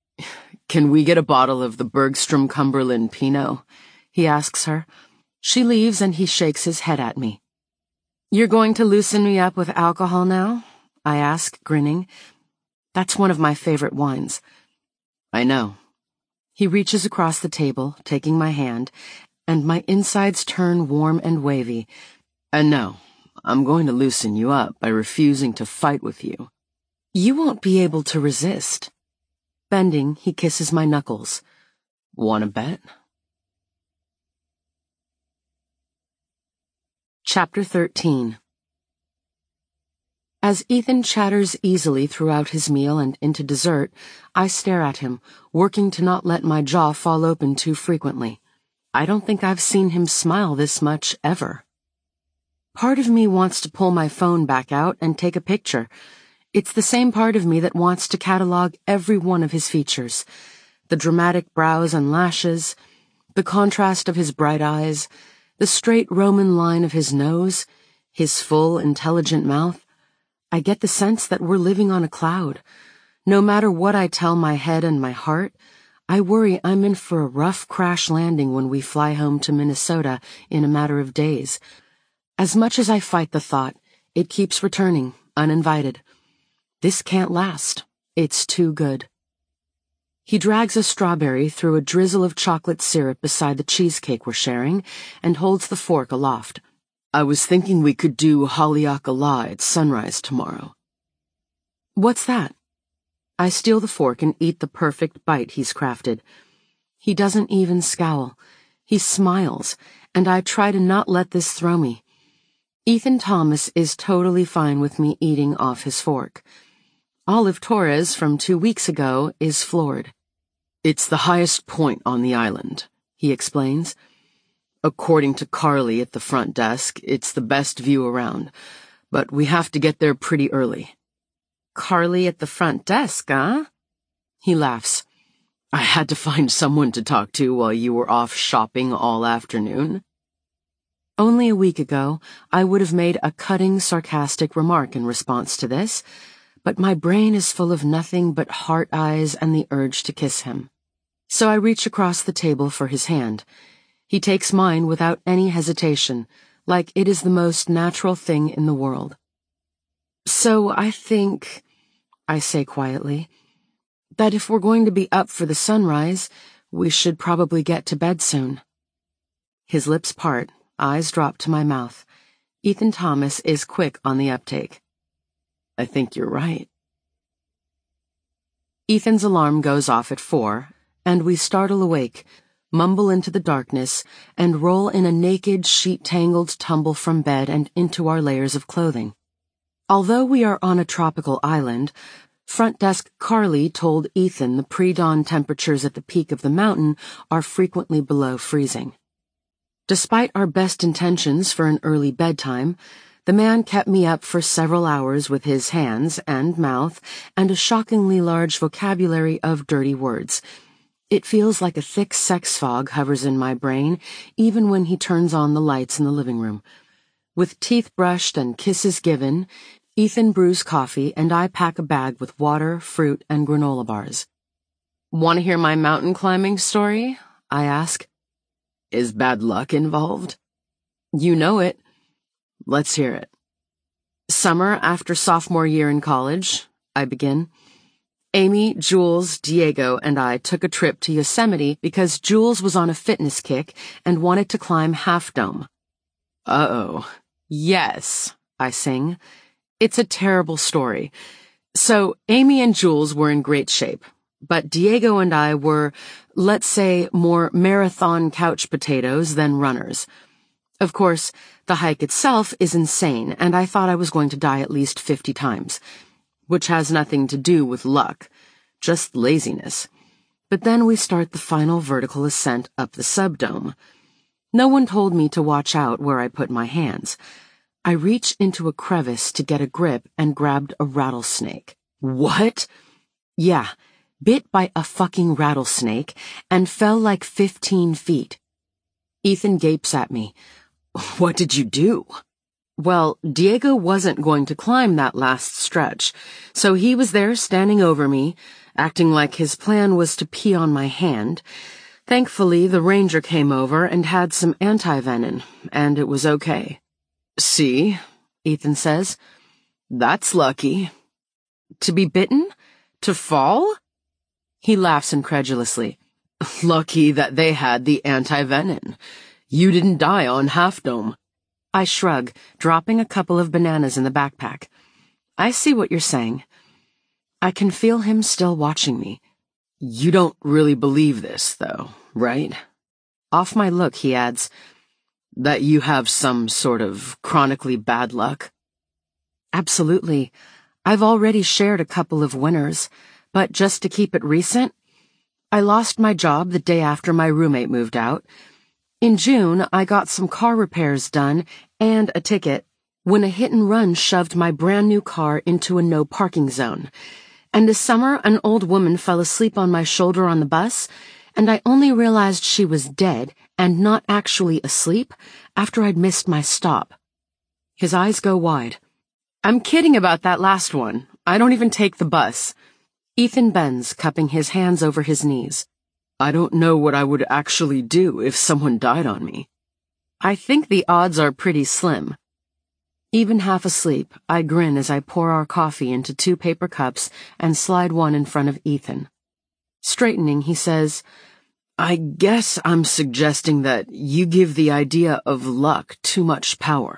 [SPEAKER 1] Can we get a bottle of the Bergstrom Cumberland Pinot? He asks her. She leaves and he shakes his head at me. You're going to loosen me up with alcohol now? I ask, grinning. That's one of my favorite wines. I know. He reaches across the table, taking my hand, and my insides turn warm and wavy. And no, I'm going to loosen you up by refusing to fight with you. You won't be able to resist. Bending, he kisses my knuckles. Wanna bet? Chapter thirteen. As Ethan chatters easily throughout his meal and into dessert, I stare at him, working to not let my jaw fall open too frequently. I don't think I've seen him smile this much ever. Part of me wants to pull my phone back out and take a picture. It's the same part of me that wants to catalog every one of his features. The dramatic brows and lashes, the contrast of his bright eyes, the straight Roman line of his nose, his full, intelligent mouth. I get the sense that we're living on a cloud. No matter what I tell my head and my heart, I worry I'm in for a rough crash landing when we fly home to Minnesota in a matter of days. As much as I fight the thought, it keeps returning, uninvited. This can't last. It's too good. He drags a strawberry through a drizzle of chocolate syrup beside the cheesecake we're sharing and holds the fork aloft. I was thinking we could do Haleakala at sunrise tomorrow. What's that? I steal the fork and eat the perfect bite he's crafted. He doesn't even scowl. He smiles, and I try to not let this throw me. Ethan Thomas is totally fine with me eating off his fork. Olive Torres from two weeks ago is floored. It's the highest point on the island, he explains. According to Carly at the front desk, it's the best view around, but we have to get there pretty early. Carly at the front desk, huh? He laughs. I had to find someone to talk to while you were off shopping all afternoon. Only a week ago, I would have made a cutting, sarcastic remark in response to this, but my brain is full of nothing but heart eyes and the urge to kiss him. So I reach across the table for his hand. He takes mine without any hesitation, like it is the most natural thing in the world. So I think, I say quietly, that if we're going to be up for the sunrise, we should probably get to bed soon. His lips part, eyes drop to my mouth. Ethan Thomas is quick on the uptake. I think you're right. Ethan's alarm goes off at four, and we startle awake, mumble into the darkness, and roll in a naked, sheet-tangled tumble from bed and into our layers of clothing. Although we are on a tropical island, front desk Carly told Ethan the pre-dawn temperatures at the peak of the mountain are frequently below freezing. Despite our best intentions for an early bedtime, the man kept me up for several hours with his hands and mouth and a shockingly large vocabulary of dirty words. It feels like a thick sex fog hovers in my brain, even when he turns on the lights in the living room. With teeth brushed and kisses given, Ethan brews coffee and I pack a bag with water, fruit, and granola bars. Want to hear my mountain climbing story? I ask. Is bad luck involved? You know it. Let's hear it. Summer after sophomore year in college, I begin. Amy, Jules, Diego, and I took a trip to Yosemite because Jules was on a fitness kick and wanted to climb Half Dome. Uh-oh. Yes, I sing. It's a terrible story. So, Amy and Jules were in great shape, but Diego and I were, let's say, more marathon couch potatoes than runners. Of course, the hike itself is insane, and I thought I was going to die at least fifty times, which has nothing to do with luck, just laziness. But then we start the final vertical ascent up the subdome. No one told me to watch out where I put my hands. I reached into a crevice to get a grip and grabbed a rattlesnake. What? Yeah, bit by a fucking rattlesnake and fell like fifteen feet. Ethan gapes at me. What did you do? Well, Diego wasn't going to climb that last stretch, so he was there standing over me, acting like his plan was to pee on my hand. Thankfully, the ranger came over and had some anti-venom, and it was okay. See, Ethan says, that's lucky. To be bitten? To fall? He laughs incredulously. Lucky that they had the anti-venom. You didn't die on Half Dome. I shrug, dropping a couple of bananas in the backpack. I see what you're saying. I can feel him still watching me. You don't really believe this, though, right? Off my look, he adds, that you have some sort of chronically bad luck. Absolutely. I've already shared a couple of winners, but just to keep it recent, I lost my job the day after my roommate moved out. In June, I got some car repairs done and a ticket when a hit-and-run shoved my brand-new car into a no-parking zone. And this summer, an old woman fell asleep on my shoulder on the bus, and I only realized she was dead and not actually asleep after I'd missed my stop. His eyes go wide. I'm kidding about that last one. I don't even take the bus. Ethan bends, cupping his hands over his knees. I don't know what I would actually do if someone died on me. I think the odds are pretty slim. Even half asleep, I grin as I pour our coffee into two paper cups and slide one in front of Ethan. Straightening, he says, I guess I'm suggesting that you give the idea of luck too much power.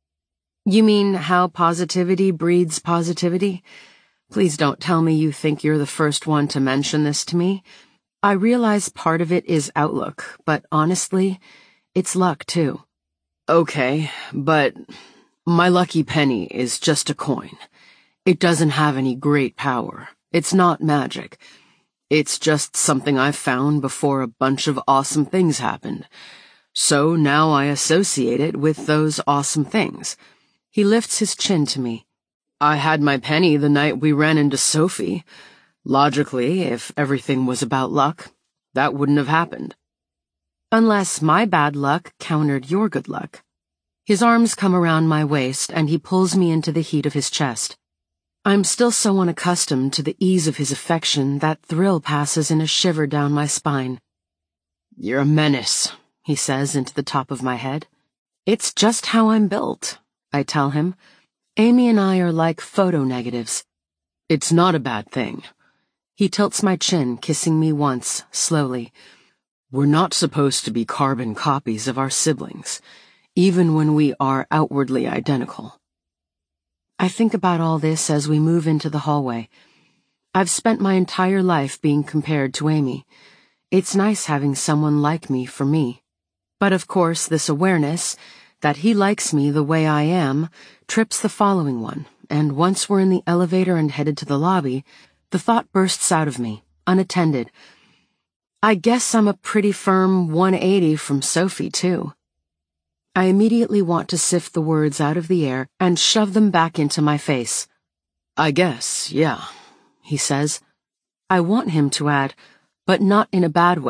[SPEAKER 1] You mean how positivity breeds positivity? Please don't tell me you think you're the first one to mention this to me. I realize part of it is outlook, but honestly, it's luck too. Okay, but my lucky penny is just a coin. It doesn't have any great power. It's not magic. It's just something I found before a bunch of awesome things happened. So now I associate it with those awesome things. He lifts his chin to me. I had my penny the night we ran into Sophie. Logically, if everything was about luck, that wouldn't have happened. Unless my bad luck countered your good luck. His arms come around my waist, and he pulls me into the heat of his chest. I'm still so unaccustomed to the ease of his affection that thrill passes in a shiver down my spine. "You're a menace," he says into the top of my head. "It's just how I'm built," I tell him. "Amy and I are like photo negatives." "It's not a bad thing." He tilts my chin, kissing me once, slowly. "We're not supposed to be carbon copies of our siblings, even when we are outwardly identical." I think about all this as we move into the hallway. I've spent my entire life being compared to Amy. It's nice having someone like me for me. But of course, this awareness that he likes me the way I am trips the following one, and once we're in the elevator and headed to the lobby, the thought bursts out of me, unattended. I guess I'm a pretty firm one eighty from Sophie, too. I immediately want to sift the words out of the air and shove them back into my face. "I guess, yeah," he says. I want him to add, "but not in a bad way."